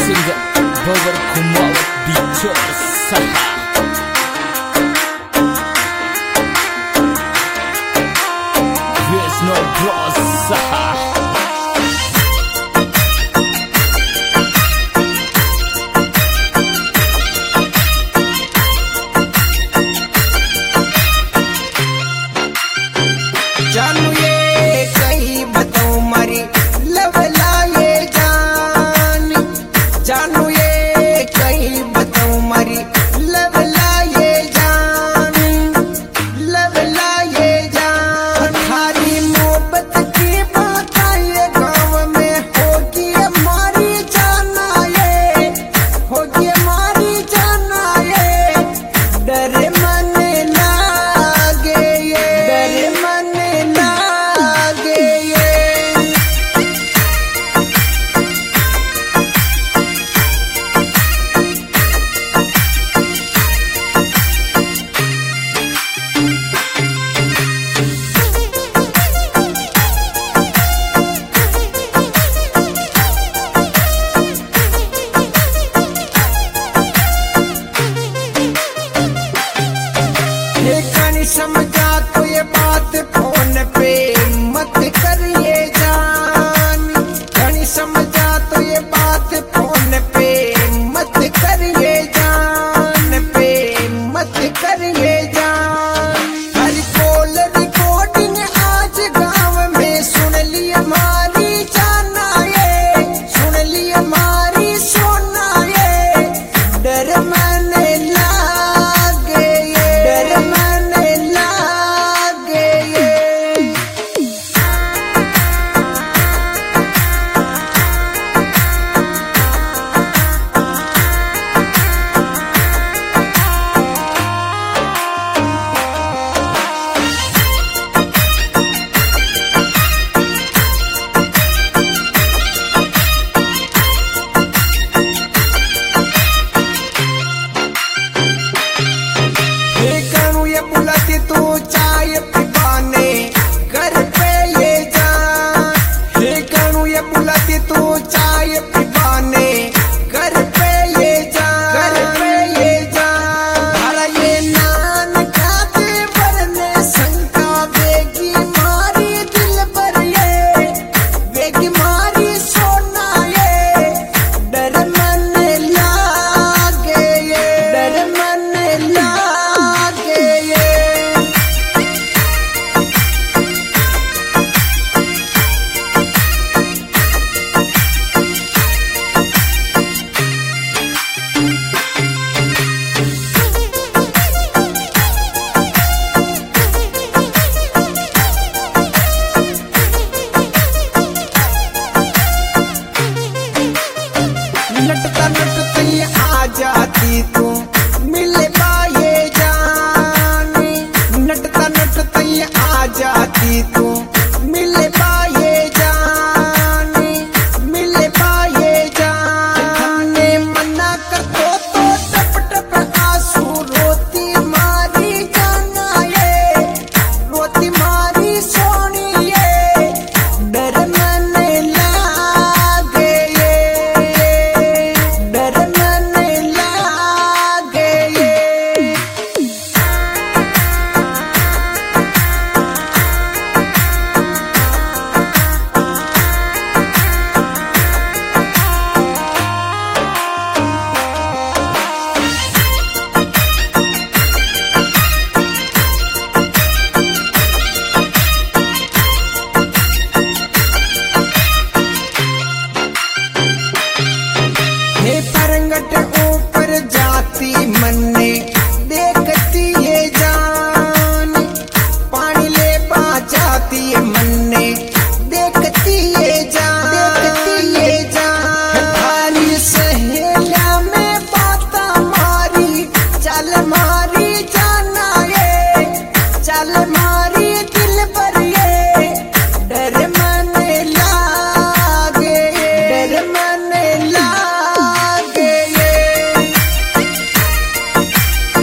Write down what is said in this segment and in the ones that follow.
singer Bawar Kumawat bicara salah. There's no brasa. जानू ये कहीं बताऊं मारी लवला ये जान, जानू ये कहीं बताऊं मारी लवला ये जान, लवला ये जान। खाली मोहब्बत की बात ये गाँव में होगी हमारी जाना, ये होगी हमारी जाना, ये डर मन लागे, ये डर मन लागे ये। ये कहानी समझा तो ये बात फोन पे मत करिए जान, कहानी समझा तो ये बात फोन पे मत करिए जान, पे मत करिए जान। हर कॉल रिकॉर्डिंग आज गांव में सुन ली हमारी जाना, ये सुन ली हमारी सोना, ये डर मन लागे, ये डर मन लागे ये। ये करूँ ये बुलाती तू चाय पिवाने घर पे ये जान, ये करूँ ये बुलाती तू चाय पिवाने घर पे ये जान, घर पे ये जान। हरा ये नान खाते वरने शंका वेगी मारी दिल पर, ये वेगी मारी सोना, ये डर मन लागे, ये डर मन लागे ये। लटता लटता ये आ जाती तू मिले बाये जान, लटता लटता ये आ जाती तू मिले बाये जान, मिले बाये जान। हमने मना कर तो टप टप आंसू रोती मारी जाना, ये रोती मारी सोनी, ये डर मन लागे, ये डर मन लागे ये। हे परंगट ऊपर जाती मन्ने देखती ये जान, पानी ले पा जाती ये मन्ने देखती ये जान, देखती ये जान। थाली सहेलिया में बात मारी चल मारी जाना, ये चल मारी दिल पर, ये डर मन लागे, डर मन लागे ये।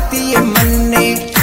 आती है मन ने